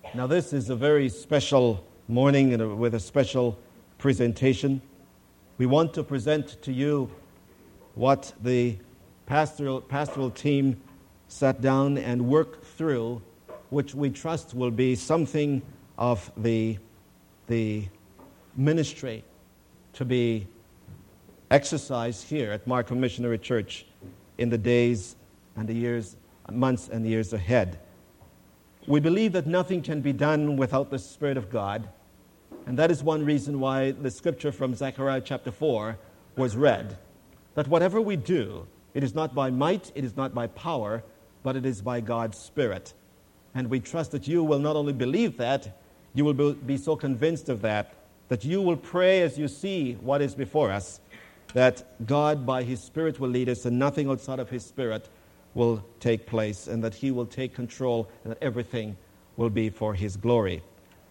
Now this is a very special morning and with a special presentation. We want to present to you what the pastoral team sat down and worked through, which we trust will be something of the ministry to be exercised here at Markham Missionary Church in the days and the years, months and years ahead. We believe that nothing can be done without the Spirit of God, and that is one reason why the scripture from Zechariah chapter 4 was read, that whatever we do, it is not by might, it is not by power, but it is by God's Spirit. And we trust that you will not only believe that, you will be so convinced of that you will pray as you see what is before us, that God by His Spirit will lead us and nothing outside of His Spirit will take place, and that He will take control and that everything will be for His glory.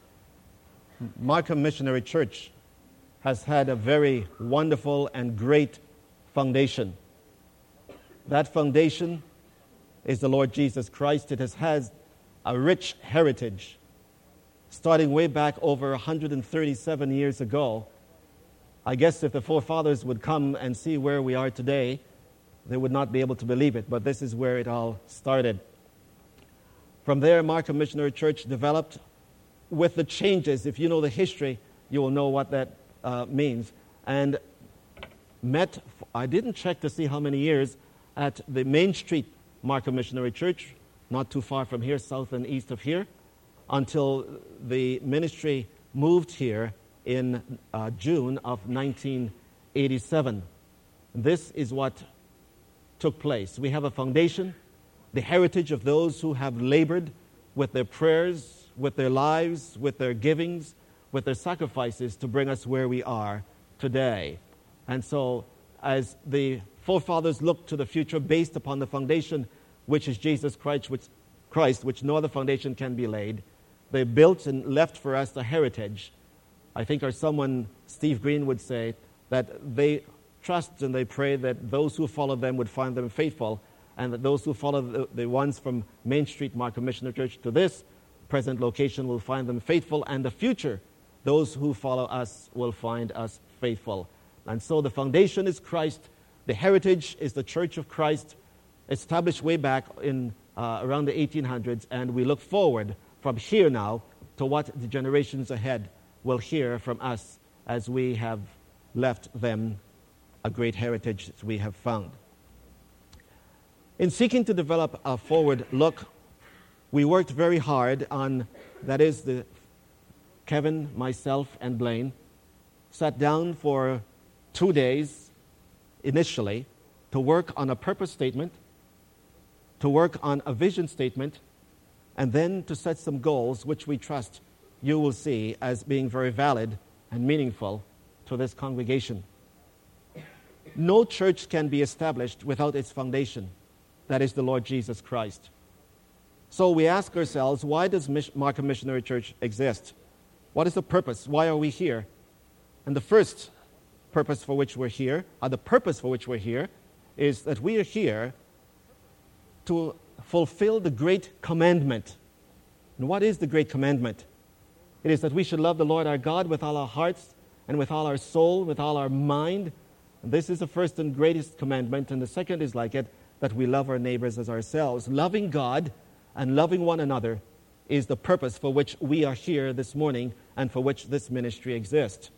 Markham Missionary Church has had a very wonderful and great foundation. That foundation is the Lord Jesus Christ. It has had a rich heritage, starting way back over 137 years ago. I guess if the forefathers would come and see where we are today, they would not be able to believe it, but this is where it all started. From there, Markham Missionary Church developed with the changes. If you know the history, you will know what that means. And met, I didn't check to see how many years, at the Main Street Markham Missionary Church, not too far from here, south and east of here, until the ministry moved here in June of 1987. This is what took place. We have a foundation, the heritage of those who have labored with their prayers, with their lives, with their givings, with their sacrifices to bring us where we are today. And so, as the forefathers looked to the future based upon the foundation, which is Jesus Christ, which no other foundation can be laid, they built and left for us a heritage. I think our someone, Steve Green, would say that they trust and they pray that those who follow them would find them faithful, and that those who follow the ones from Main Street Markham Missionary Church to this present location will find them faithful, and the future, those who follow us will find us faithful. And so the foundation is Christ. The heritage is the Church of Christ, established way back in around the 1800s, and we look forward from here now to what the generations ahead will hear from us as we have left them a great heritage that we have found. In seeking to develop a forward look, we worked very hard on, that is, Kevin, myself, and Blaine sat down for 2 days initially to work on a purpose statement, to work on a vision statement, and then to set some goals which we trust you will see as being very valid and meaningful to this congregation. No church can be established without its foundation, that is the Lord Jesus Christ. So we ask ourselves, why does Markham Missionary Church exist? What is the purpose? Why are we here? And the first purpose for which we're here, or the purpose for which we're here, is that we are here to fulfill the great commandment. And what is the great commandment? It is that we should love the Lord our God with all our hearts and with all our soul, with all our mind. And this is the first and greatest commandment. And the second is like it, that we love our neighbors as ourselves. Loving God and loving one another is the purpose for which we are here this morning and for which this ministry exists.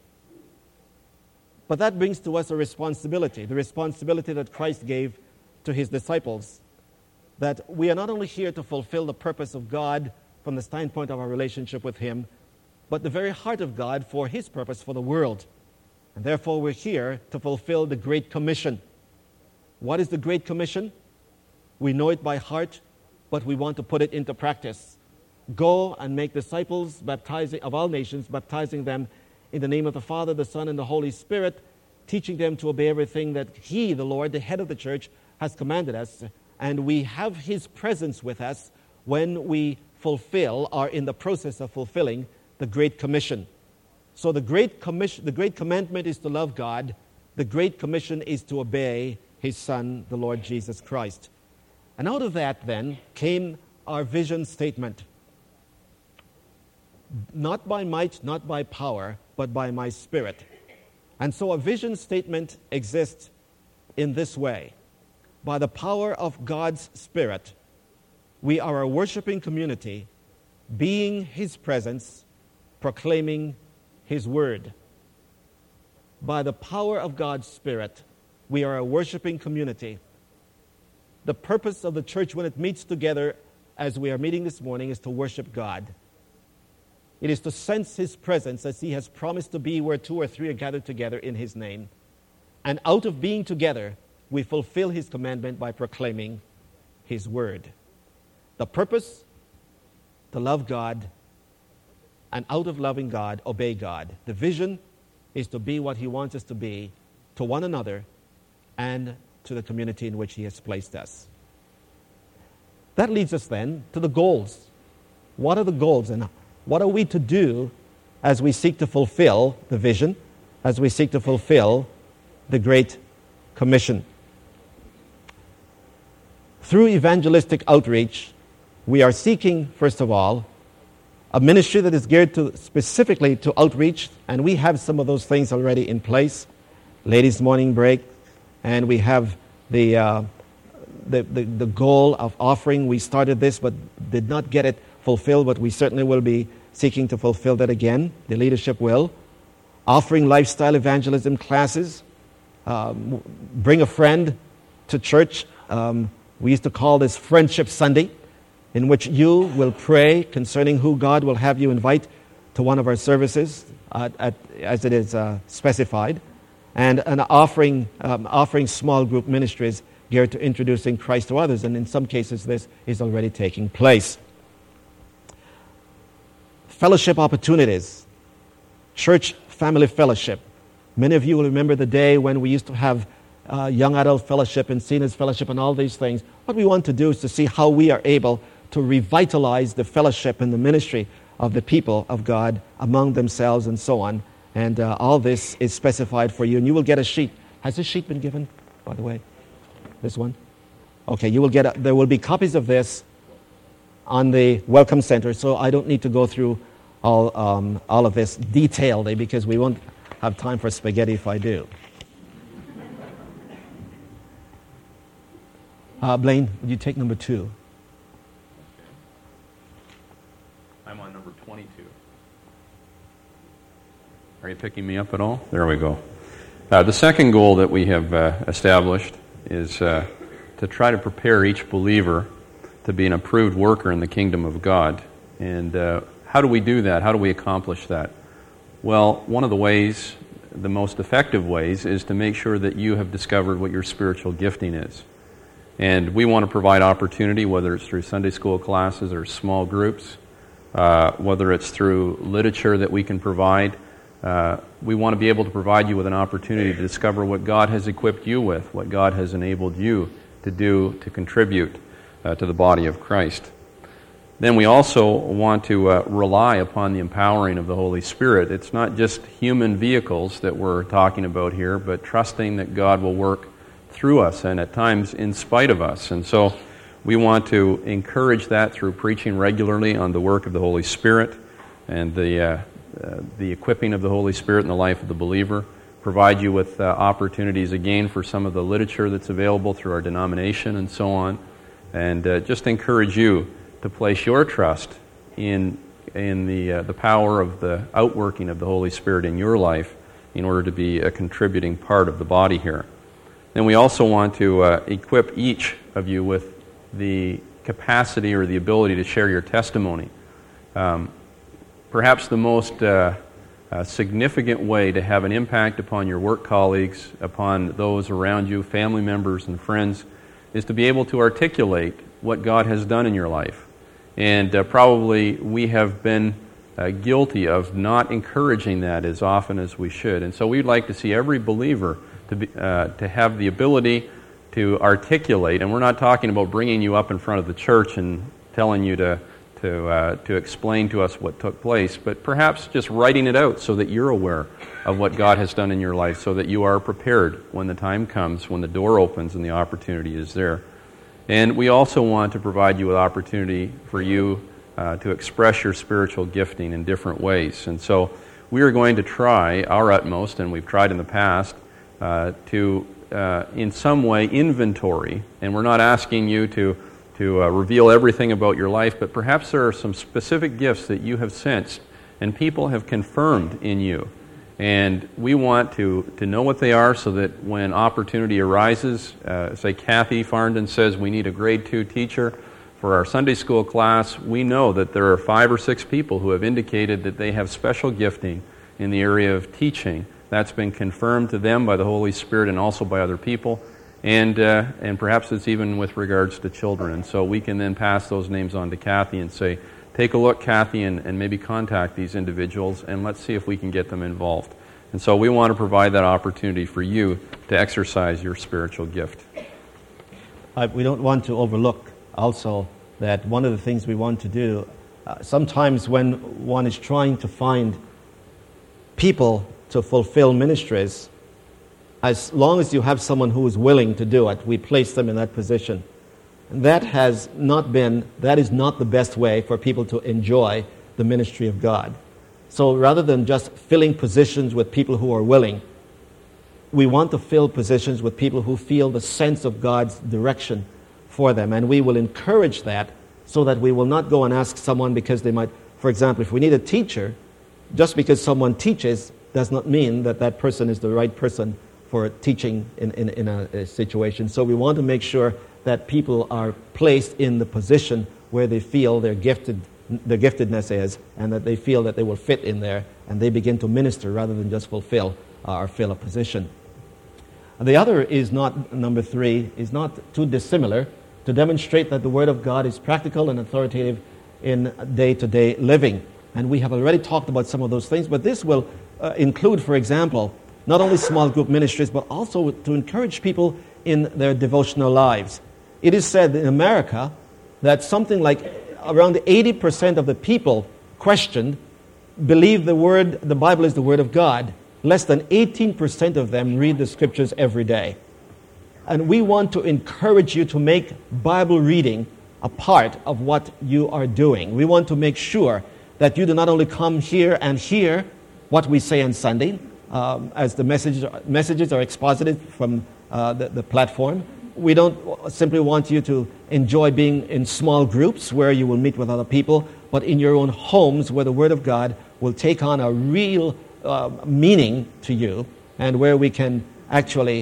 But that brings to us a responsibility, the responsibility that Christ gave to His disciples, that we are not only here to fulfill the purpose of God from the standpoint of our relationship with Him, but the very heart of God for His purpose for the world. And therefore we're here to fulfill the Great Commission. What is the Great Commission? We know it by heart, but we want to put it into practice. Go and make disciples of all nations, baptizing them in the name of the Father, the Son, and the Holy Spirit, teaching them to obey everything that He, the Lord, the head of the church, has commanded us. And we have His presence with us when we are in the process of fulfilling the Great Commission. So the Great Commandment is to love God. The Great Commission is to obey His Son, the Lord Jesus Christ. And out of that then came our vision statement. not by might, not by power, but by my Spirit. And so a vision statement exists in this way. By the power of God's Spirit, we are a worshiping community, being His presence, proclaiming His word. By the power of God's Spirit, we are a worshiping community. The purpose of the church when it meets together, as we are meeting this morning, is to worship God. It is to sense His presence as He has promised to be where two or three are gathered together in His name. And out of being together, we fulfill His commandment by proclaiming His word. The purpose, to love God, and out of loving God, obey God. The vision is to be what He wants us to be to one another and to the community in which He has placed us. That leads us then to the goals. What are the goals, and what are we to do as we seek to fulfill the vision, as we seek to fulfill the Great Commission? Through evangelistic outreach, we are seeking, first of all, a ministry that is geared specifically to outreach, and we have some of those things already in place. Ladies' morning break, and we have the goal of offering. We started this but did not get it fulfilled, but we certainly will be seeking to fulfill that again. The leadership will. Offering lifestyle evangelism classes. Bring a friend to church. We used to call this Friendship Sunday, in which you will pray concerning who God will have you invite to one of our services as it is specified, and an offering small group ministries geared to introducing Christ to others, and in some cases this is already taking place. Fellowship opportunities, church family fellowship. Many of you will remember the day when we used to have young adult fellowship and seniors fellowship and all these things. What we want to do is to see how we are able to revitalize the fellowship and the ministry of the people of God among themselves and so on. And all this is specified for you. And you will get a sheet. Has this sheet been given, by the way? This one? Okay, you will get there will be copies of this on the Welcome Center, so I don't need to go through all of this detailedly because we won't have time for spaghetti if I do. Blaine, would you take number 2? I'm on number 22. Are you picking me up at all? There we go. The second goal that we have established is to try to prepare each believer to be an approved worker in the kingdom of God. And how do we do that? How do we accomplish that? Well, one of the ways, the most effective ways, is to make sure that you have discovered what your spiritual gifting is. And we want to provide opportunity, whether it's through Sunday school classes or small groups, whether it's through literature that we can provide. We want to be able to provide you with an opportunity to discover what God has equipped you with, what God has enabled you to do to contribute to the body of Christ. Then we also want to rely upon the empowering of the Holy Spirit. It's not just human vehicles that we're talking about here, but trusting that God will work through us and at times in spite of us. And so we want to encourage that through preaching regularly on the work of the Holy Spirit and the equipping of the Holy Spirit in the life of the believer. Provide you with opportunities again for some of the literature that's available through our denomination and so on. And just encourage you to place your trust in the power of the outworking of the Holy Spirit in your life in order to be a contributing part of the body here. Then we also want to equip each of you with the capacity or the ability to share your testimony. Perhaps the most significant way to have an impact upon your work colleagues, upon those around you, family members and friends, is to be able to articulate what God has done in your life. And probably we have been guilty of not encouraging that as often as we should. And so we'd like to see every believer to have the ability to articulate, and we're not talking about bringing you up in front of the church and telling you to explain to us what took place, but perhaps just writing it out so that you're aware of what God has done in your life, so that you are prepared when the time comes, when the door opens and the opportunity is there. And we also want to provide you with opportunity for you to express your spiritual gifting in different ways. And so we are going to try our utmost, and we've tried in the past, to in some way inventory, and we're not asking you to reveal everything about your life, but perhaps there are some specific gifts that you have sensed and people have confirmed in you. And we want to know what they are so that when opportunity arises, say Kathy Farndon says we need a grade 2 teacher for our Sunday school class, we know that there are 5 or 6 people who have indicated that they have special gifting in the area of teaching. That's been confirmed to them by the Holy Spirit and also by other people. And perhaps it's even with regards to children. And so we can then pass those names on to Kathy and say, take a look, Kathy, and maybe contact these individuals, and let's see if we can get them involved. And so we want to provide that opportunity for you to exercise your spiritual gift. We don't want to overlook also that one of the things we want to do, sometimes when one is trying to find people to fulfill ministries, as long as you have someone who is willing to do it, we place them in that position. And that is not the best way for people to enjoy the ministry of God. So rather than just filling positions with people who are willing, we want to fill positions with people who feel the sense of God's direction for them. And we will encourage that so that we will not go and ask someone because they might, for example, if we need a teacher, just because someone teaches does not mean that that person is the right person for teaching in a situation. So we want to make sure that people are placed in the position where they feel their giftedness is, and that they feel that they will fit in there, and they begin to minister rather than just fulfill or fill a position. The other is not, number 3, is not too dissimilar, to demonstrate that the Word of God is practical and authoritative in day-to-day living. And we have already talked about some of those things, but this will include, for example, not only small group ministries, but also to encourage people in their devotional lives. It is said in America that something like around 80% of the people questioned believe the Bible is the Word of God. Less than 18% of them read the Scriptures every day. And we want to encourage you to make Bible reading a part of what you are doing. We want to make sure that you do not only come here and hear what we say on Sunday, as the messages are exposited from the platform. We don't simply want you to enjoy being in small groups where you will meet with other people, but in your own homes where the Word of God will take on a real meaning to you, and where we can actually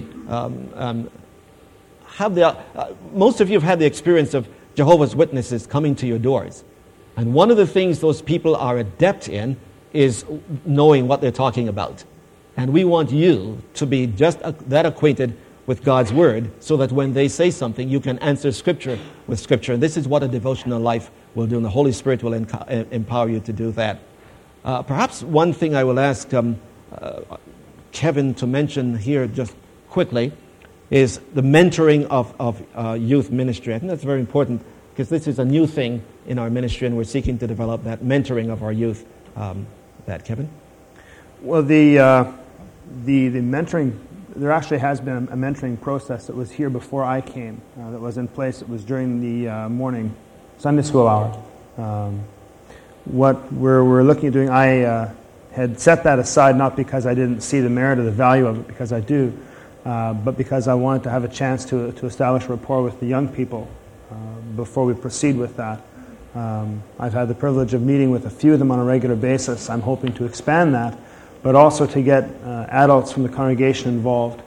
have most of you have had the experience of Jehovah's Witnesses coming to your doors. And one of the things those people are adept in is knowing what they're talking about. And we want you to be just that acquainted with God's Word, so that when they say something, you can answer Scripture with Scripture. And this is what a devotional life will do, and the Holy Spirit will empower you to do that. Perhaps one thing I will ask Kevin to mention here just quickly is the mentoring of youth ministry. I think that's very important, because this is a new thing in our ministry, and we're seeking to develop that mentoring of our youth. Kevin? Well, the mentoring, there actually has been a mentoring process that was here before I came, that was in place. It was during the morning Sunday school hour. What we're looking at doing, I had set that aside not because I didn't see the merit or the value of it, because I do, but because I wanted to have a chance to establish a rapport with the young people before we proceed with that. I've had the privilege of meeting with a few of them on a regular basis. I'm hoping to expand that, but also to get adults from the congregation involved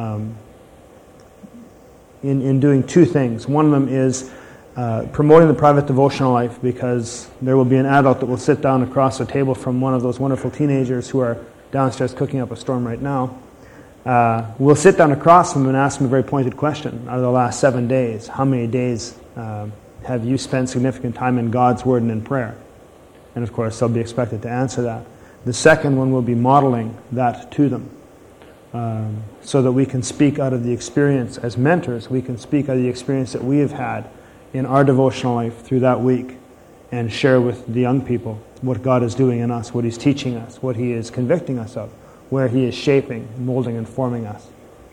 in doing 2 things. One of them is promoting the private devotional life, because there will be an adult that will sit down across the table from one of those wonderful teenagers who are downstairs cooking up a storm right now. We'll sit down across them and ask them a very pointed question. Out of the last 7 days, how many days have you spent significant time in God's Word and in prayer? And of course, they'll be expected to answer that. The second one will be modeling that to them, so that we can speak out of the experience as mentors. We can speak out of the experience that we have had in our devotional life through that week, and share with the young people what God is doing in us, what He's teaching us, what He is convicting us of, where He is shaping, molding, and forming us.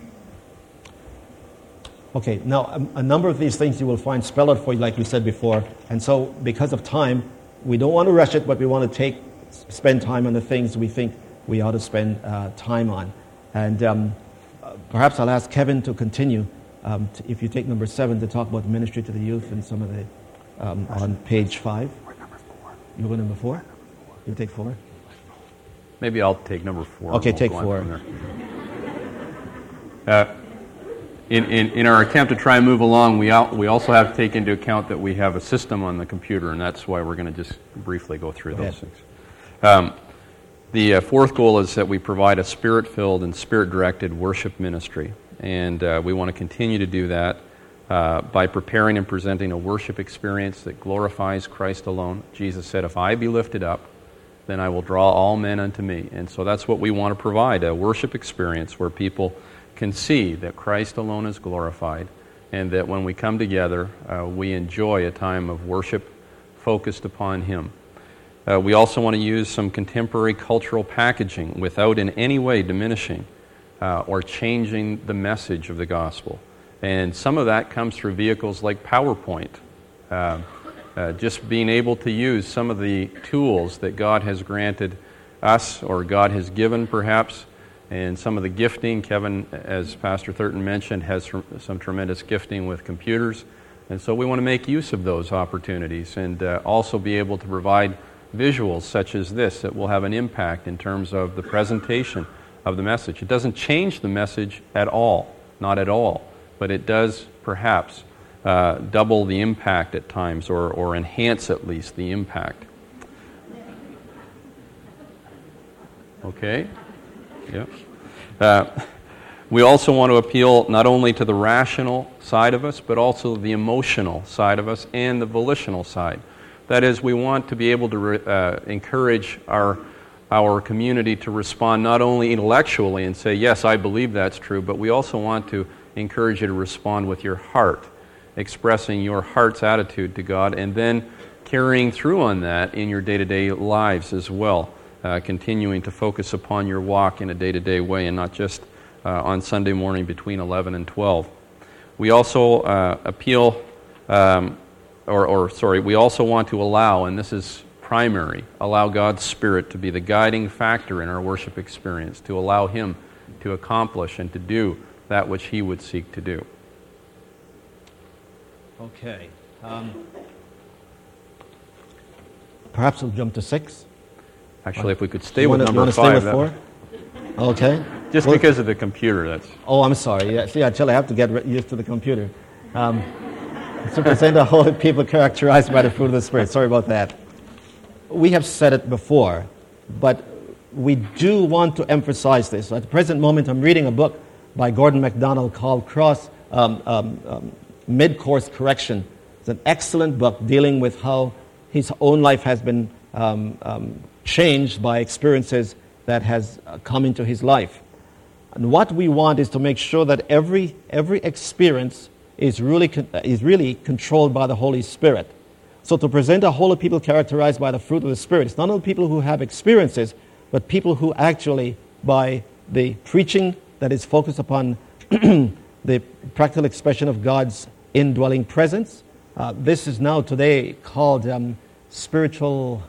Okay, now a number of these things you will find spelled out for you, like we said before, and so because of time, we don't want to rush it, but we want to spend time on the things we think we ought to spend time on. And perhaps I'll ask Kevin to continue, if you take number 7, to talk about ministry to the youth and some of the, on page 5. We're number 4. You go number 4? You take 4? Maybe I'll take number 4. Okay, We'll take go on 4. from there. In our attempt to try and move along, we also have to take into account that we have a system on the computer, and that's why we're going to just briefly go through those things. The fourth goal is that we provide a Spirit-filled and Spirit-directed worship ministry, and we want to continue to do that by preparing and presenting a worship experience that glorifies Christ alone. Jesus said, "If I be lifted up, then I will draw all men unto me." And so that's what we want to provide, a worship experience where people can see that Christ alone is glorified, and that when we come together, we enjoy a time of worship focused upon Him. We also want to use some contemporary cultural packaging without in any way diminishing or changing the message of the gospel. And some of that comes through vehicles like PowerPoint. Just being able to use some of the tools that God has granted us, or God has given perhaps, and some of the gifting. Kevin, as Pastor Thurton mentioned, has some tremendous gifting with computers. And so we want to make use of those opportunities and also be able to provide visuals such as this that will have an impact in terms of the presentation of the message. It doesn't change the message at all, not at all, but it does perhaps double the impact at times, or enhance at least the impact. Okay? Yeah. We also want to appeal not only to the rational side of us, but also the emotional side of us and the volitional side. That is, we want to be able to encourage our community to respond not only intellectually and say, yes, I believe that's true, but we also want to encourage you to respond with your heart, expressing your heart's attitude to God, and then carrying through on that in your day-to-day lives as well, continuing to focus upon your walk in a day-to-day way and not just on Sunday morning between 11 and 12. We also we also want to allow, and this is primary, allow God's Spirit to be the guiding factor in our worship experience, to allow Him to accomplish and to do that which He would seek to do. Okay. Perhaps we'll jump to 6. Actually, if we could stay with number 5. Stay with 4? Okay. Just because of the computer, that's... Oh, I'm sorry. Yeah, see, actually, I have to get used to the computer. To present a holy people characterized by the fruit of the Spirit. Sorry about that. We have said it before, but we do want to emphasize this. At the present moment, I'm reading a book by Gordon MacDonald called Mid-Course Correction. It's an excellent book dealing with how his own life has been changed by experiences that has come into his life. And what we want is to make sure that every experience is really controlled by the Holy Spirit. So to present a holy people characterized by the fruit of the Spirit, it's not only people who have experiences, but people who actually, by the preaching that is focused upon the practical expression of God's indwelling presence, this is now today called spiritual.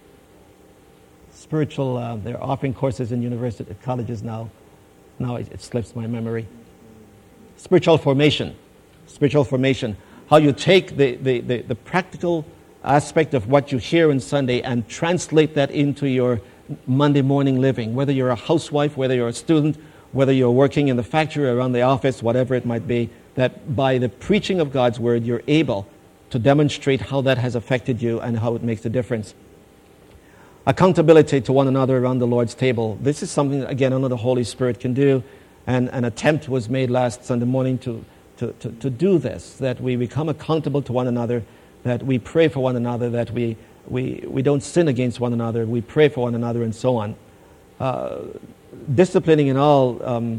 They're offering courses in university colleges now. Now it slips my memory. Spiritual formation. How you take the practical aspect of what you hear on Sunday and translate that into your Monday morning living. Whether you're a housewife, whether you're a student, whether you're working in the factory or around the office, whatever it might be, that by the preaching of God's Word, you're able to demonstrate how that has affected you and how it makes a difference. Accountability to one another around the Lord's table. This is something that, again, only the Holy Spirit can do. And an attempt was made last Sunday morning to do this, that we become accountable to one another, that we pray for one another, that we don't sin against one another, we pray for one another, and so on. Disciplining in all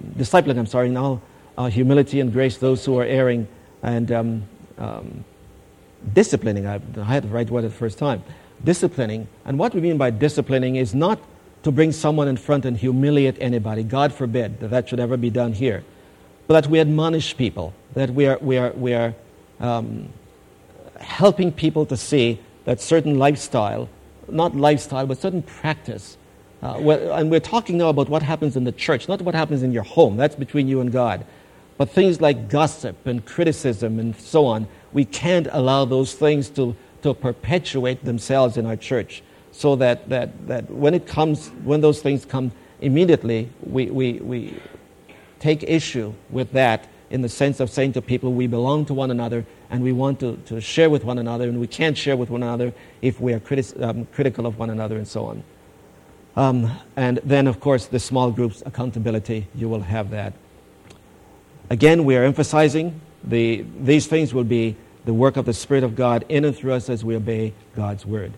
humility and grace those who are erring, and disciplining. I had the right word at the first time. Disciplining, and what we mean by disciplining is not to bring someone in front and humiliate anybody. God forbid that should ever be done here. But that we admonish people, that we are helping people to see that certain lifestyle, not lifestyle, but certain practice, and we're talking now about what happens in the church, not what happens in your home. That's between you and God. But things like gossip and criticism and so on, we can't allow those things to perpetuate themselves in our church. So that when those things come immediately, we take issue with that in the sense of saying to people, we belong to one another and we want to share with one another, and we can't share with one another if we are critical of one another and so on. And then, of course, the small groups accountability, you will have that. Again, we are emphasizing these things will be the work of the Spirit of God in and through us as we obey God's Word.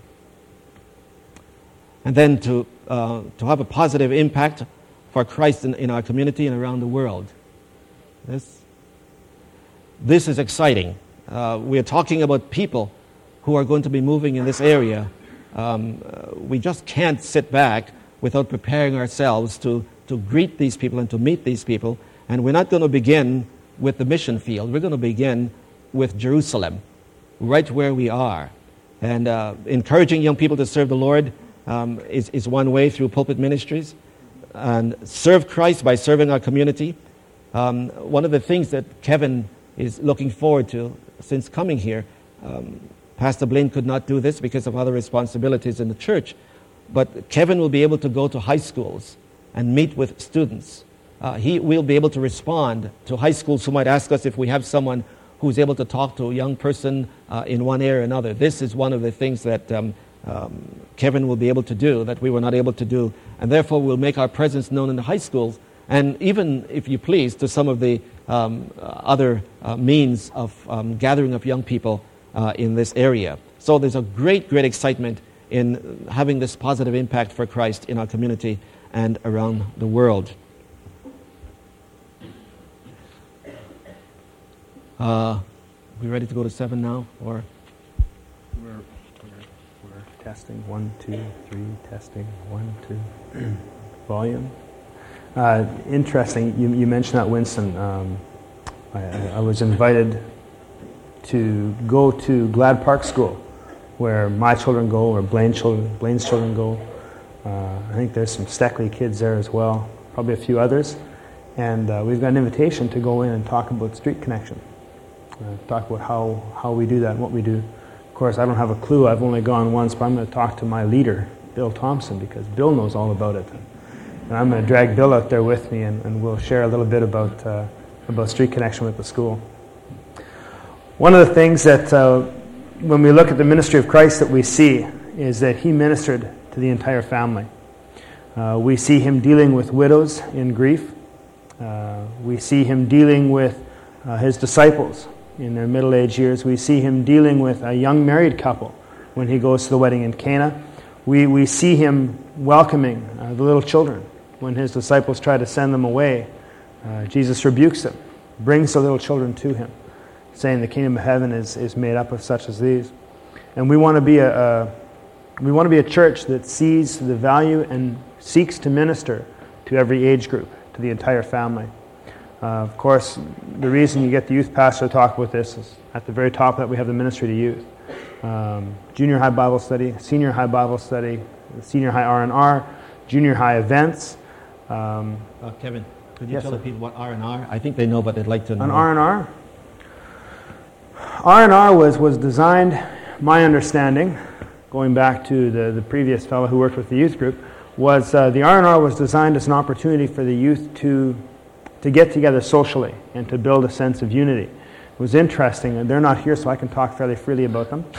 And then to have a positive impact for Christ in our community and around the world. This is exciting. We are talking about people who are going to be moving in this area. We just can't sit back without preparing ourselves to greet these people and to meet these people. And we're not going to begin with the mission field. We're going to begin with Jerusalem, right where we are. And encouraging young people to serve the Lord is one way through pulpit ministries. And serve Christ by serving our community. One of the things that Kevin is looking forward to since coming here, Pastor Blaine could not do this because of other responsibilities in the church, but Kevin will be able to go to high schools and meet with students. He will be able to respond to high schools who might ask us if we have someone who's able to talk to a young person in one area or another. This is one of the things that Kevin will be able to do that we were not able to do, and therefore we'll make our presence known in the high schools, and even, if you please, to some of the other means of gathering of young people in this area. So there's a great excitement in having this positive impact for Christ in our community and around the world. We ready to go to 7 now, or? We're testing 1, 2, 3. Testing 1, 2. Volume. Interesting. You mentioned that, Winston. I was invited to go to Glad Park School, where my children go, or Blaine's children go. I think there's some Steckley kids there as well, probably a few others. And we've got an invitation to go in and talk about Street Connection. Talk about how we do that and what we do. Of course, I don't have a clue. I've only gone once, but I'm going to talk to my leader, Bill Thompson, because Bill knows all about it. And I'm going to drag Bill out there with me, and we'll share a little bit about Street Connection with the school. One of the things that, when we look at the ministry of Christ that we see, is that he ministered to the entire family. We see him dealing with widows in grief. We see him dealing with his disciples in their middle-aged years. We see him dealing with a young married couple when he goes to the wedding in Cana. We see him welcoming the little children when his disciples try to send them away. Jesus rebukes them, brings the little children to him, saying the kingdom of heaven is made up of such as these. And we want to be a church that sees the value and seeks to minister to every age group, to the entire family. Of course, the reason you get the youth pastor to talk about this is at the very top that we have the ministry to youth. Junior high Bible study, senior high Bible study, senior high R&R, junior high events. Kevin, could you tell the people what R&R? I think they know, but they'd like to know. An R&R? R&R was designed, my understanding, going back to the previous fellow who worked with the youth group, was the R&R was designed as an opportunity for the youth to get together socially and to build a sense of unity. It was interesting, and they're not here, so I can talk fairly freely about them.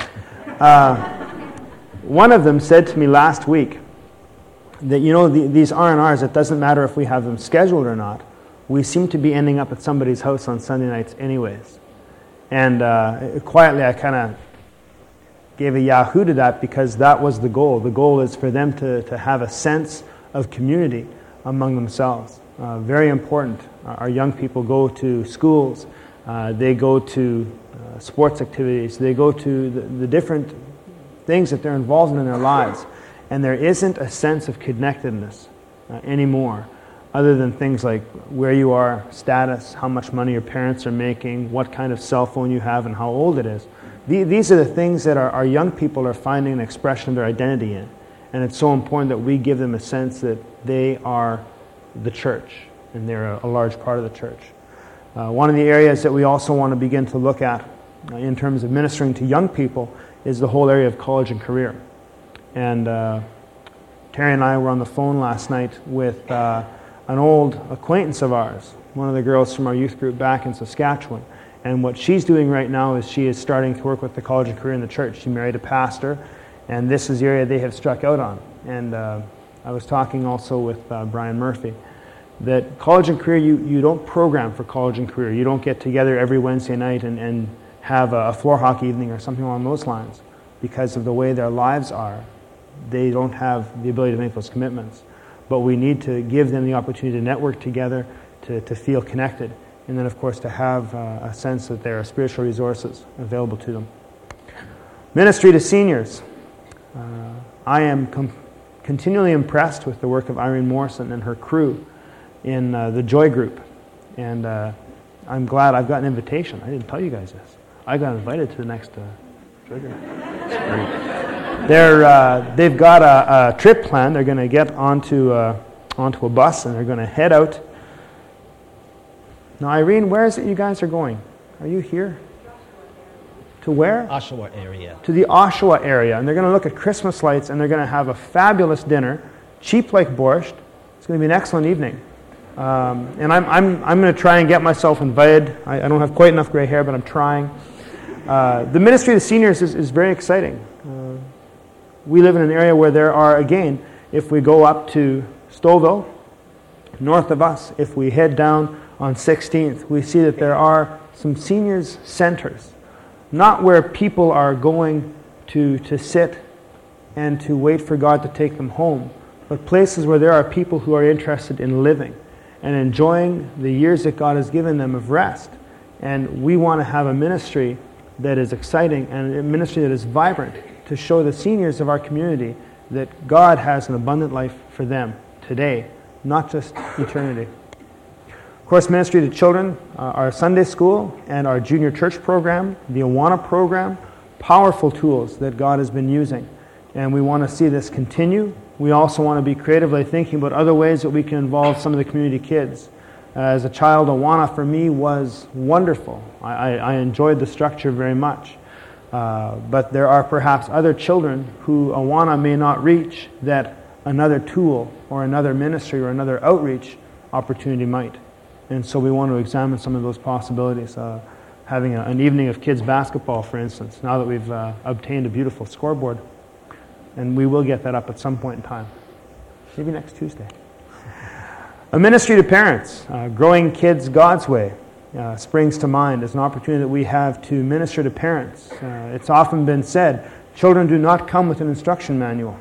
One of them said to me last week that, these R&Rs, it doesn't matter if we have them scheduled or not. We seem to be ending up at somebody's house on Sunday nights anyways. And quietly I kind of gave a yahoo to that, because that was the goal. The goal is for them to have a sense of community among themselves. Very important. Our young people go to schools, they go to sports activities, they go to the different things that they're involved in their lives, and there isn't a sense of connectedness anymore, other than things like where you are, status, how much money your parents are making, what kind of cell phone you have, and how old it is. These are the things that our young people are finding an expression of their identity in. And it's so important that we give them a sense that they are the church, and they're a large part of the church. One of the areas that we also want to begin to look at in terms of ministering to young people is the whole area of college and career. And Terry and I were on the phone last night with an old acquaintance of ours, one of the girls from our youth group back in Saskatchewan. And what she's doing right now is she is starting to work with the college and career in the church. She married a pastor, and this is the area they have struck out on. And I was talking also with Brian Murphy that college and career, you don't program for college and career. You don't get together every Wednesday night and have a floor hockey evening or something along those lines. Because of the way their lives are, they don't have the ability to make those commitments. But we need to give them the opportunity to network together, to feel connected, and then, of course, to have a sense that there are spiritual resources available to them. Ministry to seniors. I am continually impressed with the work of Irene Morrison and her crew in the Joy Group. And I'm glad I've got an invitation. I didn't tell you guys this. I got invited to the next Joy Group. They've got a trip planned. They're going to get onto a bus, and they're going to head out. Now, Irene, where is it you guys are going? Are you here? To where? Oshawa area. To the Oshawa area. And they're going to look at Christmas lights, and they're going to have a fabulous dinner, cheap like borscht. It's going to be an excellent evening. And I'm going to try and get myself invited. I don't have quite enough gray hair, but I'm trying. The ministry to seniors is very exciting. We live in an area where there are, again, if we go up to Stouffville, north of us, if we head down on 16th, we see that there are some seniors centers. Not where people are going to sit and to wait for God to take them home, but places where there are people who are interested in living and enjoying the years that God has given them of rest. And we want to have a ministry that is exciting and a ministry that is vibrant to show the seniors of our community that God has an abundant life for them today, not just eternity. Of course, ministry to children, our Sunday school and our junior church program, the Awana program, powerful tools that God has been using. And we want to see this continue. We also want to be creatively thinking about other ways that we can involve some of the community kids. As a child, Awana for me was wonderful. I enjoyed the structure very much. But there are perhaps other children who Awana may not reach that another tool or another ministry or another outreach opportunity might. And so we want to examine some of those possibilities. Having an evening of kids basketball, for instance, now that we've obtained a beautiful scoreboard. And we will get that up at some point in time. Maybe next Tuesday. A ministry to parents, growing kids God's way, springs to mind as an opportunity that we have to minister to parents. It's often been said, children do not come with an instruction manual.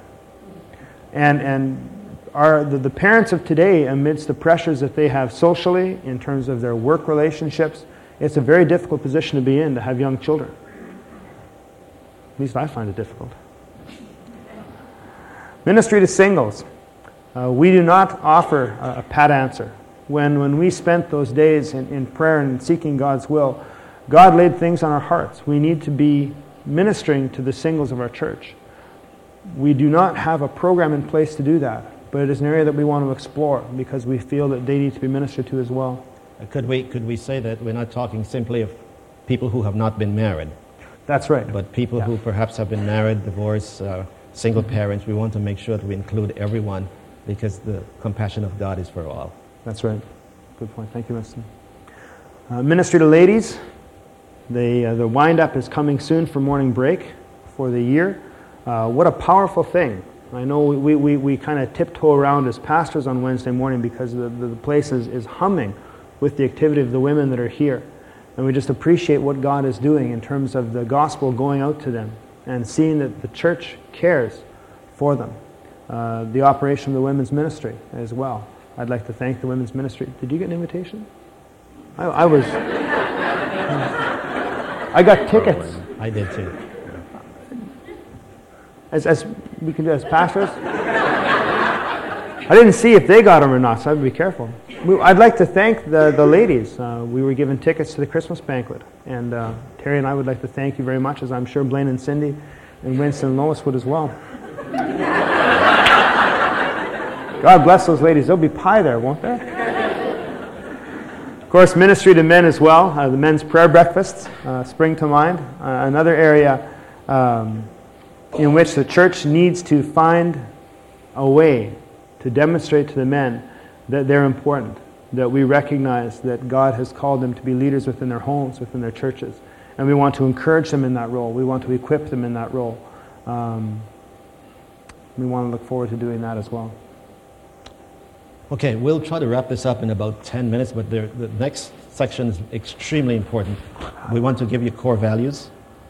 And the parents of today, amidst the pressures that they have socially, in terms of their work relationships, it's a very difficult position to be in to have young children. At least I find it difficult. Ministry to singles. We do not offer a pat answer. When we spent those days in prayer and seeking God's will, God laid things on our hearts. We need to be ministering to the singles of our church. We do not have a program in place to do that, but it is an area that we want to explore because we feel that they need to be ministered to as well. Could we say that we're not talking simply of people who have not been married? That's right. But people who perhaps have been married, divorced, single parents, we want to make sure that we include everyone because the compassion of God is for all. That's right. Good point. Thank you, Winston. Ministry to ladies. The wind-up is coming soon for morning break for the year. What a powerful thing. I know we kind of tiptoe around as pastors on Wednesday morning because the place is humming with the activity of the women that are here. And we just appreciate what God is doing in terms of the gospel going out to them and seeing that the church cares for them. The operation of the women's ministry as well. I'd like to thank the women's ministry. Did you get an invitation? I got tickets. I did too. As we can do as pastors. I didn't see if they got them or not, so I have to be careful. I'd like to thank the ladies. We were given tickets to the Christmas banquet, and Terry and I would like to thank you very much, as I'm sure Blaine and Cindy and Winston and Lois would as well. God bless those ladies. There'll be pie there, won't there? Of course, ministry to men as well. The men's prayer breakfasts spring to mind. Another area in which the church needs to find a way to demonstrate to the men that they're important, that we recognize that God has called them to be leaders within their homes, within their churches. And we want to encourage them in that role. We want to equip them in that role. We want to look forward to doing that as well. Okay, we'll try to wrap this up in about 10 minutes, but the next section is extremely important. We want to give you core values.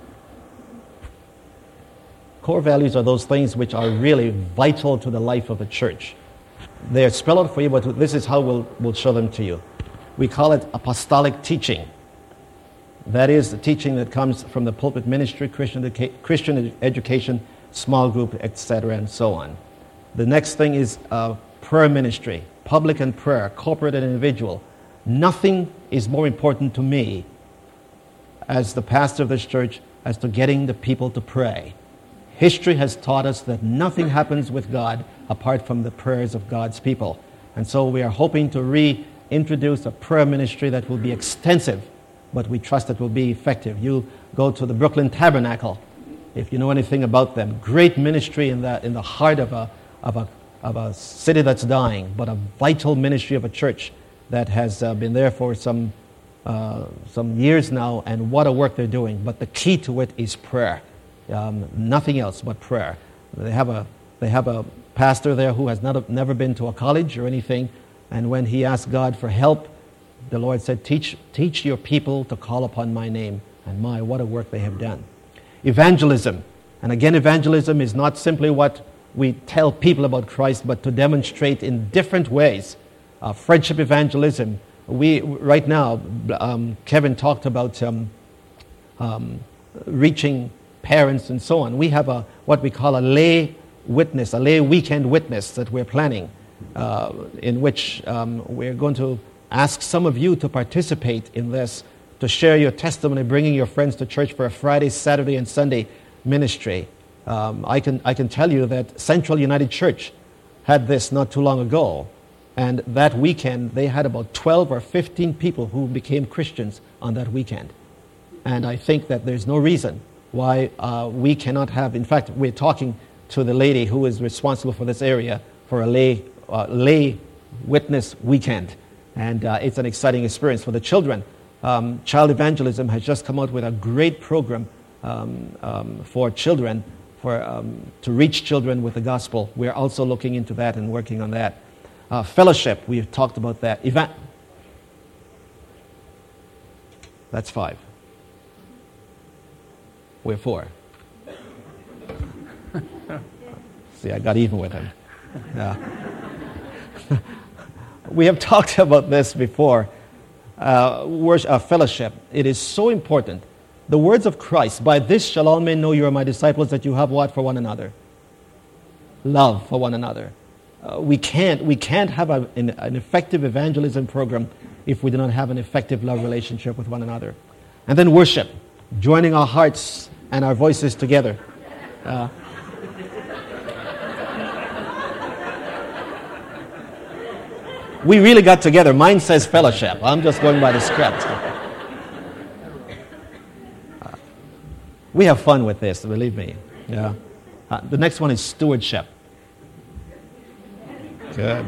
Core values are those things which are really vital to the life of a church. They are spelled out for you, but this is how we'll show them to you. We call it apostolic teaching. That is the teaching that comes from the pulpit ministry, Christian education, small group, etc., and so on. The next thing is prayer ministry, public and prayer, corporate and individual. Nothing is more important to me as the pastor of this church as to getting the people to pray. History has taught us that nothing happens with God apart from the prayers of God's people. And so we are hoping to reintroduce a prayer ministry that will be extensive, but we trust it will be effective. You go to the Brooklyn Tabernacle, if you know anything about them. Great ministry in the heart of a city that's dying, but a vital ministry of a church that has been there for some years now, and what a work they're doing. But the key to it is prayer. Nothing else but prayer. They have a pastor there who has never been to a college or anything, and when he asked God for help, the Lord said, teach your people to call upon my name. And my, what a work they have done. Evangelism. And again, evangelism is not simply what we tell people about Christ, but to demonstrate in different ways. Friendship evangelism. Right now, Kevin talked about reaching parents and so on. We have what we call a lay witness, a lay weekend witness that we're planning, in which we're going to ask some of you to participate in this, to share your testimony, bringing your friends to church for a Friday, Saturday, and Sunday ministry. I can tell you that Central United Church had this not too long ago, and that weekend they had about 12 or 15 people who became Christians on that weekend. And I think that there's no reason why we cannot have. In fact, we're talking to the lady who is responsible for this area for a lay witness weekend, and it's an exciting experience for the children. Child Evangelism has just come out with a great program for children, to reach children with the gospel. We're also looking into that and working on that. Fellowship, we've talked about that. That's 5. We're 4. See, I got even with him. Yeah. We have talked about this before. Fellowship. It is so important. The words of Christ, by this shall all men know you are my disciples, that you have what for one another? Love for one another. We can't have an effective evangelism program if we do not have an effective love relationship with one another. And then worship, joining our hearts and our voices together. We really got together. Mine says fellowship. I'm just going by the script. We have fun with this, believe me. Yeah. The next one is stewardship. Good.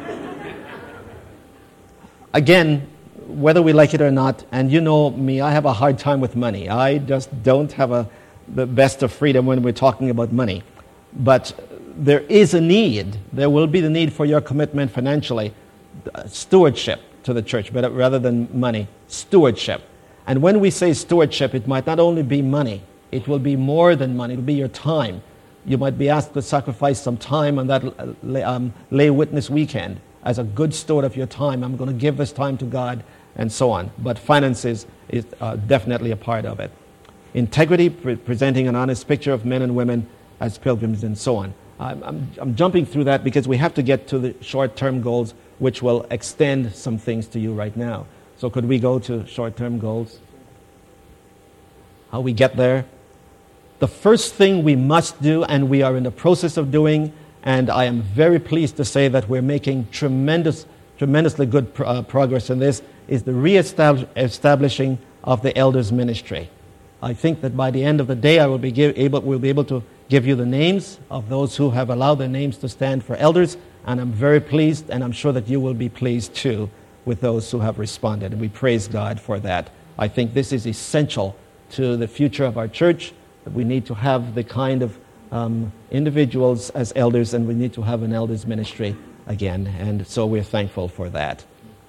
Again, whether we like it or not, and you know me, I have a hard time with money. I just don't have the best of freedom when we're talking about money. But there is a need. There will be the need for your commitment financially. Stewardship to the church, but rather than money, stewardship. And when we say stewardship, it might not only be money. It will be more than money. It will be your time. You might be asked to sacrifice some time on that lay witness weekend as a good steward of your time. I'm going to give this time to God, and so on. But finances is definitely a part of it. Integrity, presenting an honest picture of men and women as pilgrims, and so on. I'm jumping through that because we have to get to the short-term goals, which will extend some things to you right now. So could we go to short-term goals? How we get there? The first thing we must do, and we are in the process of doing, and I am very pleased to say that we're making tremendously good progress in this, is the re-establishing of the elders' ministry. I think that by the end of the day, we'll be able to give you the names of those who have allowed their names to stand for elders, and I'm very pleased, and I'm sure that you will be pleased too with those who have responded, and we praise God for that. I think this is essential to the future of our church, that we need to have the kind of individuals as elders, and we need to have an elders' ministry again, and so we're thankful for that.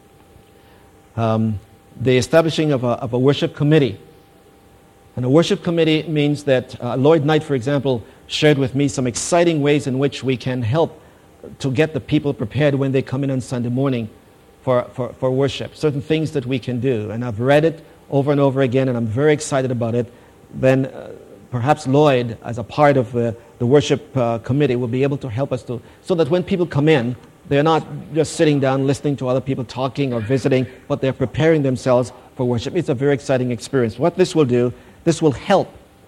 The establishing of a worship committee. And a worship committee means that Lloyd Knight, for example, shared with me some exciting ways in which we can help to get the people prepared when they come in on Sunday morning for worship. Certain things that we can do. And I've read it over and over again, and I'm very excited about it. Then perhaps Lloyd, as a part of the worship committee, will be able to help us so that when people come in, they're not just sitting down listening to other people talking or visiting, but they're preparing themselves for worship. It's a very exciting experience. What this will do, this will help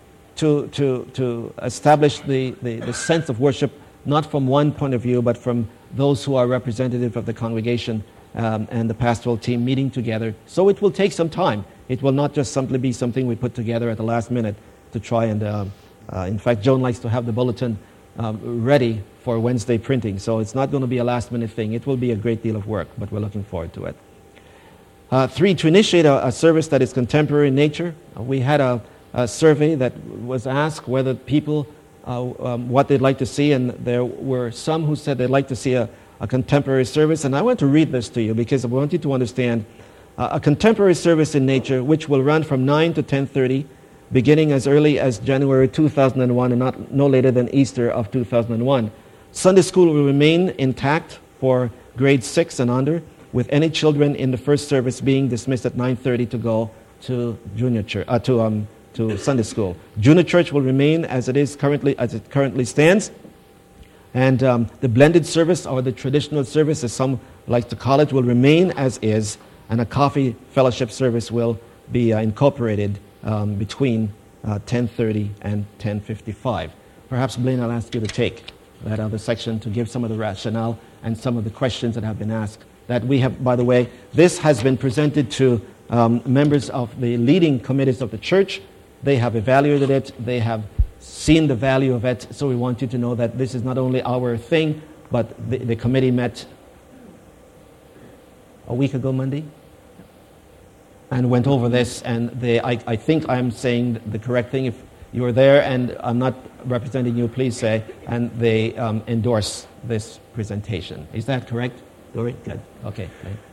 to establish the sense of worship, not from one point of view, but from those who are representative of the congregation and the pastoral team meeting together. So it will take some time. It will not just simply be something we put together at the last minute to try and, in fact, Joan likes to have the bulletin ready for Wednesday printing. So it's not going to be a last-minute thing. It will be a great deal of work, but we're looking forward to it. 3, to initiate a service that is contemporary in nature. We had a survey that was asked whether people, what they'd like to see, and there were some who said they'd like to see a contemporary service. And I want to read this to you because I want you to understand a contemporary service in nature which will run from 9 to 10:30, beginning as early as January 2001 and no later than Easter of 2001. Sunday school will remain intact for grade 6 and under, with any children in the first service being dismissed at 9:30 to go to junior church, to Sunday school. Junior church will remain as it currently stands, and the blended service, or the traditional service, as some like to call it, will remain as is, and a coffee fellowship service will be incorporated between 10:30 and 10:55. Perhaps, Blaine, I'll ask you to take that other section to give some of the rationale and some of the questions that have been asked. That we have, by the way, this has been presented to members of the leading committees of the church. They have evaluated it. They have seen the value of it. So we want you to know that this is not only our thing, but the committee met a week ago Monday and went over this. And I think I'm saying the correct thing. If you were there and I'm not representing you, please say. And they endorse this presentation. Is that correct? Dory? Good. Okay.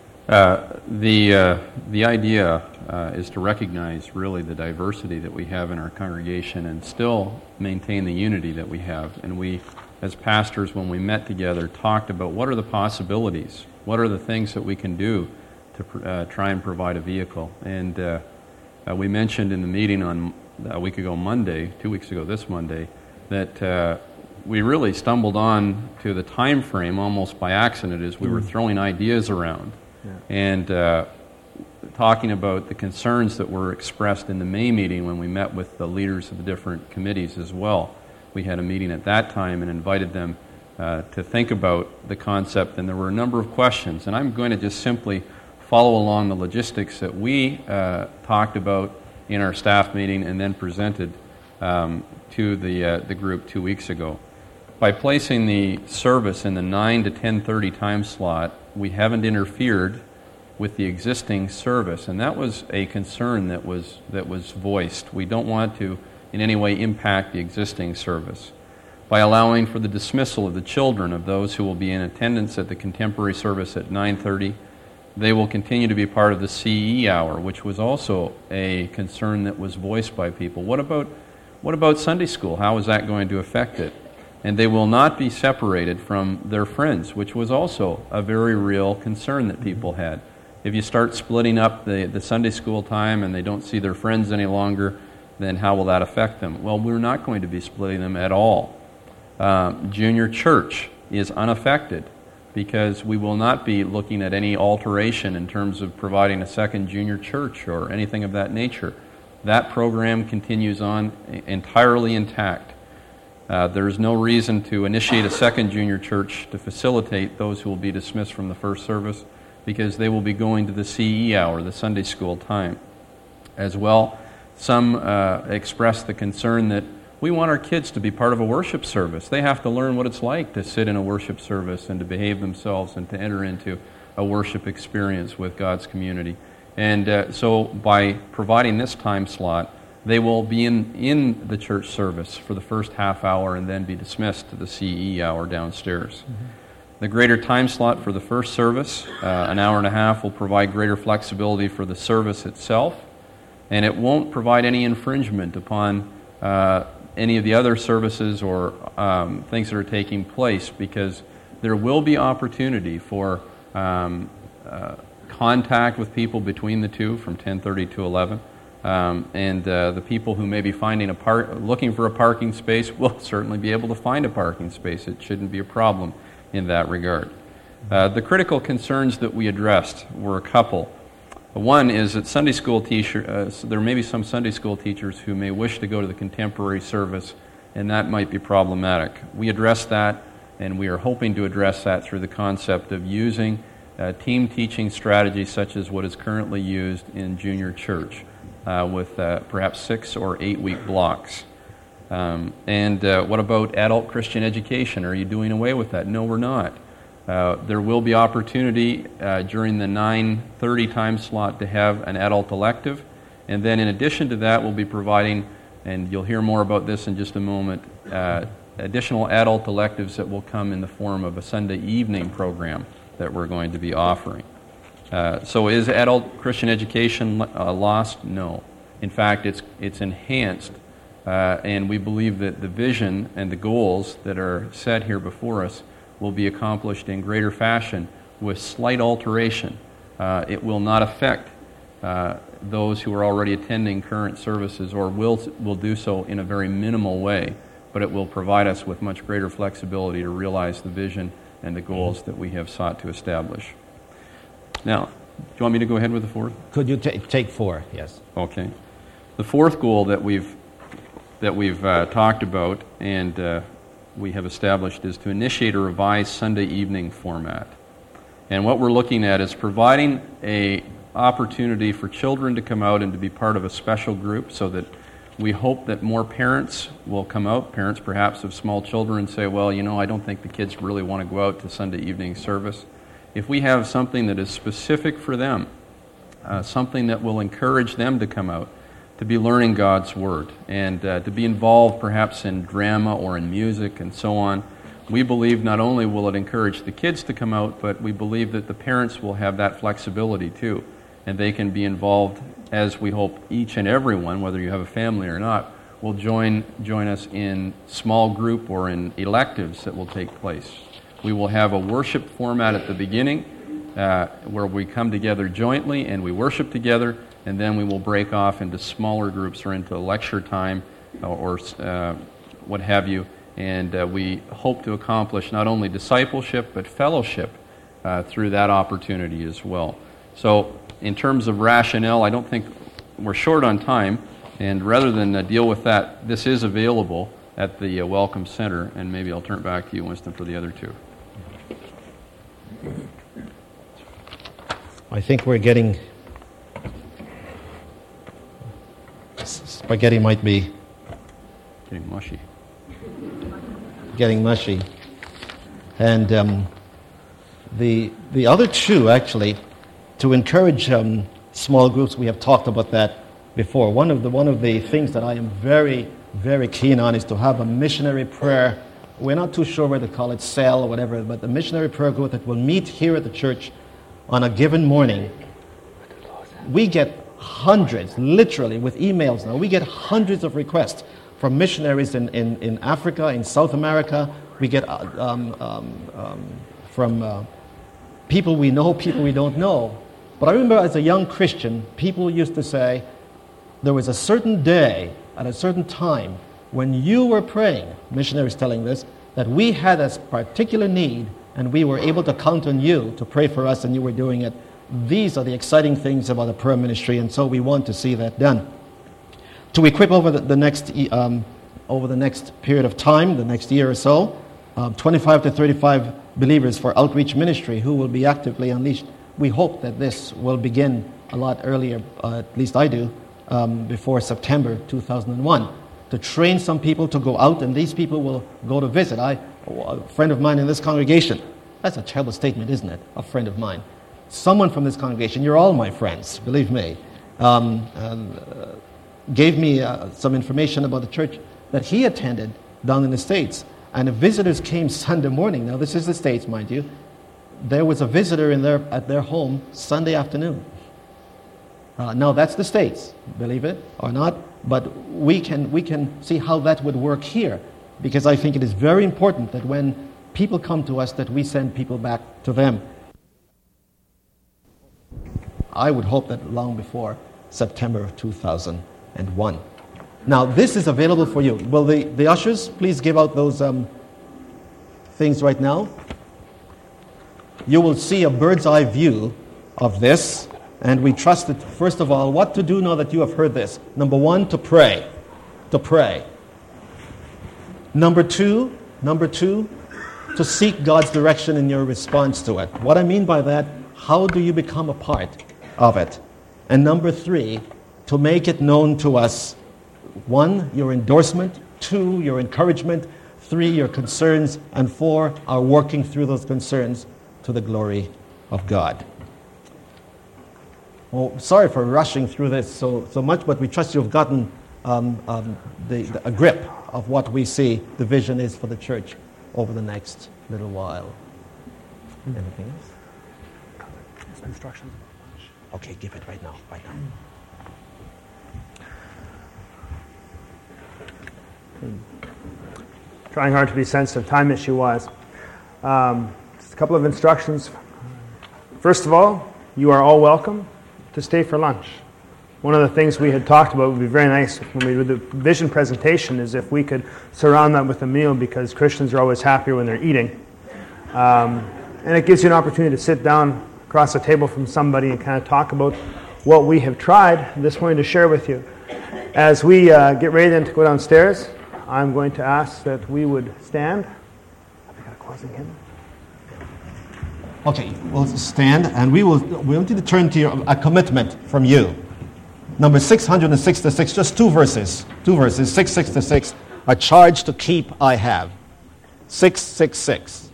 The idea is to recognize really the diversity that we have in our congregation and still maintain the unity that we have. And we, as pastors, when we met together, talked about what are the possibilities, what are the things that we can do to try and provide a vehicle. And we mentioned in the meeting on a week ago Monday, 2 weeks ago this Monday, that we really stumbled on to the time frame almost by accident as we were throwing ideas around and talking about the concerns that were expressed in the May meeting when we met with the leaders of the different committees as well. We had a meeting at that time and invited them to think about the concept, and there were a number of questions. And I'm going to just simply follow along the logistics that we talked about in our staff meeting and then presented to the group 2 weeks ago. By placing the service in the 9 to 10:30 time slot, we haven't interfered with the existing service, and that was a concern that was voiced. We don't want to in any way impact the existing service. By allowing for the dismissal of the children of those who will be in attendance at the contemporary service at 9:30, they will continue to be part of the CE hour, which was also a concern that was voiced by people. What about Sunday school? How is that going to affect it? And they will not be separated from their friends, which was also a very real concern that people had. If you start splitting up the Sunday school time and they don't see their friends any longer, then how will that affect them? Well, we're not going to be splitting them at all. Junior church is unaffected because we will not be looking at any alteration in terms of providing a second junior church or anything of that nature. That program continues on entirely intact. There is no reason to initiate a second junior church to facilitate those who will be dismissed from the first service, because they will be going to the CE hour, the Sunday school time. As well, some express the concern that we want our kids to be part of a worship service. They have to learn what it's like to sit in a worship service and to behave themselves and to enter into a worship experience with God's community. And so by providing this time slot, they will be in the church service for the first half hour and then be dismissed to the CE hour downstairs. Mm-hmm. The greater time slot for the first service, an hour and a half, will provide greater flexibility for the service itself, and it won't provide any infringement upon any of the other services or things that are taking place, because there will be opportunity for contact with people between the two from 10:30 to 11. And the people who may be looking for a parking space will certainly be able to find a parking space. It shouldn't be a problem in that regard. The critical concerns that we addressed were a couple. One is that Sunday school there may be some Sunday school teachers who may wish to go to the contemporary service, and that might be problematic. We addressed that, and we are hoping to address that through the concept of using team teaching strategies such as what is currently used in junior church, with perhaps 6 or 8 week blocks. What about adult Christian education? Are you doing away with that? No, we're not. There will be opportunity during the 9:30 time slot to have an adult elective, and then in addition to that, we'll be providing, and you'll hear more about this in just a moment, additional adult electives that will come in the form of a Sunday evening program that we're going to be offering. So is adult Christian education lost? No. In fact, it's enhanced, and we believe that the vision and the goals that are set here before us will be accomplished in greater fashion with slight alteration. It will not affect those who are already attending current services, or will do so in a very minimal way, but it will provide us with much greater flexibility to realize the vision and the goals that we have sought to establish. Now, do you want me to go ahead with the fourth? Could you take 4? Yes. Okay. The fourth goal that we've talked about and we have established is to initiate a revised Sunday evening format. And what we're looking at is providing a opportunity for children to come out and to be part of a special group, so that we hope that more parents will come out, parents perhaps of small children, and say, well, I don't think the kids really want to go out to Sunday evening service. If we have something that is specific for them, something that will encourage them to come out, to be learning God's Word, and to be involved perhaps in drama or in music and so on, we believe not only will it encourage the kids to come out, but we believe that the parents will have that flexibility too, and they can be involved, as we hope each and every one, whether you have a family or not, will join us in small group or in electives that will take place. We will have a worship format at the beginning where we come together jointly and we worship together, and then we will break off into smaller groups or into lecture time or what have you, and we hope to accomplish not only discipleship but fellowship through that opportunity as well. So in terms of rationale, I don't think we're short on time, and rather than deal with that, this is available at the Welcome Center, and maybe I'll turn it back to you, Winston, for the other two. I think we're getting... Spaghetti might be... Getting mushy. And the other two, actually, to encourage small groups, we have talked about that before. One of the things that I am very, very keen on is to have a missionary prayer. We're not too sure whether to call it cell or whatever, but the missionary prayer group that will meet here at the church on a given morning. We get hundreds, literally, with emails now. We get hundreds of requests from missionaries in Africa, in South America. We get from people we know, people we don't know. But I remember as a young Christian, people used to say, there was a certain day, at a certain time, when you were praying, missionaries telling this, that we had a particular need and we were able to count on you to pray for us and you were doing it. These are the exciting things about the prayer ministry, and so we want to see that done. To equip over the next period of time, the next year or so, 25 to 35 believers for outreach ministry who will be actively unleashed. We hope that this will begin a lot earlier, at least I do, before September 2001, to train some people to go out, and these people will go to visit. A friend of mine in this congregation, that's a terrible statement, isn't it? A friend of mine. Someone from this congregation, you're all my friends, believe me, gave me some information about the church that he attended down in the States. And the visitors came Sunday morning. Now, this is the States, mind you. There was a visitor at their home Sunday afternoon. Now, that's the States, believe it or not. But we can see how that would work here, because I think it is very important that when people come to us, that we send people back to them. I would hope that long before September of 2001. Now, this is available for you. Will the ushers please give out those things right now? You will see a bird's eye view of this, and we trust that, first of all, what to do now that you have heard this. Number one, to pray. To pray. Number two, to seek God's direction in your response to it. What I mean by that, how do you become a part of it? And number three, to make it known to us. 1, your endorsement. 2, your encouragement. 3, your concerns. And 4, our working through those concerns to the glory of God. Well, sorry for rushing through this so much, but we trust you've gotten a grip of what we see the vision is for the church over the next little while. Anything else? Some instructions. Okay, give it right now. Trying hard to be sensitive, time issue-wise. Just a couple of instructions. First of all, you are all welcome to stay for lunch. One of the things we had talked about would be very nice when we do the vision presentation is if we could surround that with a meal, because Christians are always happier when they're eating. And it gives you an opportunity to sit down across the table from somebody and kind of talk about what we have tried this morning to share with you. As we get ready then to go downstairs, I'm going to ask that we would stand. Have we got a closing hymn? Okay, we'll stand, and we want you to turn to a commitment from you. Number 666, just two verses, 666, a charge to keep I have. 666.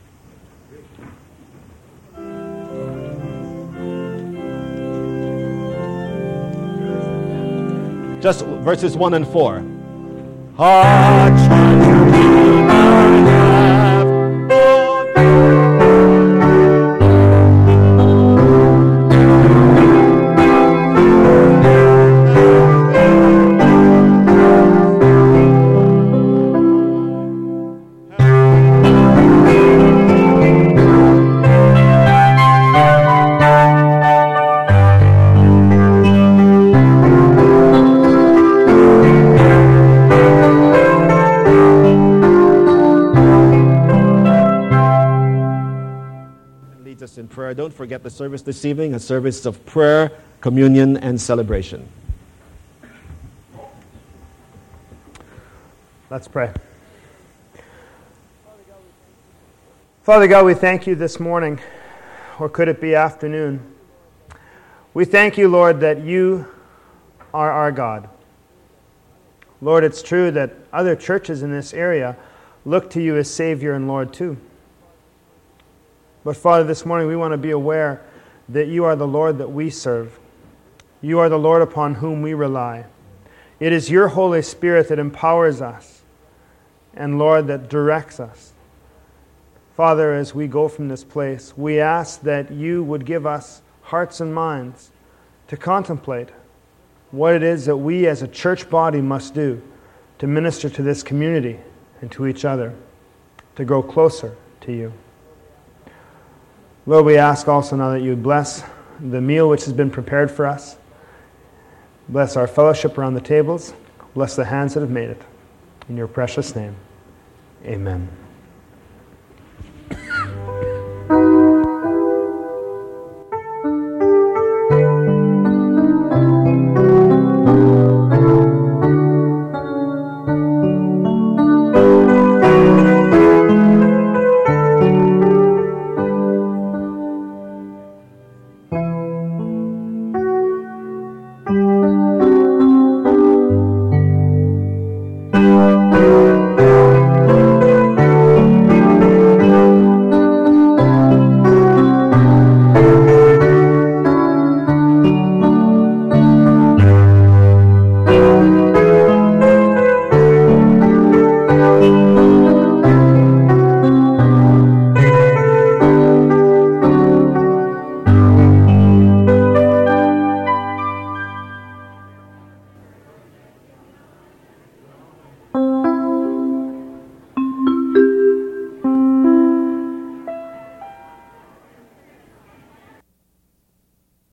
Just verses 1 and 4. A charge to keep I have. In prayer. Don't forget the service this evening, a service of prayer, communion, and celebration. Let's pray. Father God, we thank you this morning, or could it be afternoon? We thank you, Lord, that you are our God. Lord, it's true that other churches in this area look to you as Savior and Lord too. But Father, this morning we want to be aware that you are the Lord that we serve. You are the Lord upon whom we rely. It is your Holy Spirit that empowers us and, Lord, that directs us. Father, as we go from this place, we ask that you would give us hearts and minds to contemplate what it is that we as a church body must do to minister to this community and to each other, to grow closer to you. Lord, we ask also now that you would bless the meal which has been prepared for us. Bless our fellowship around the tables. Bless the hands that have made it. In your precious name, amen.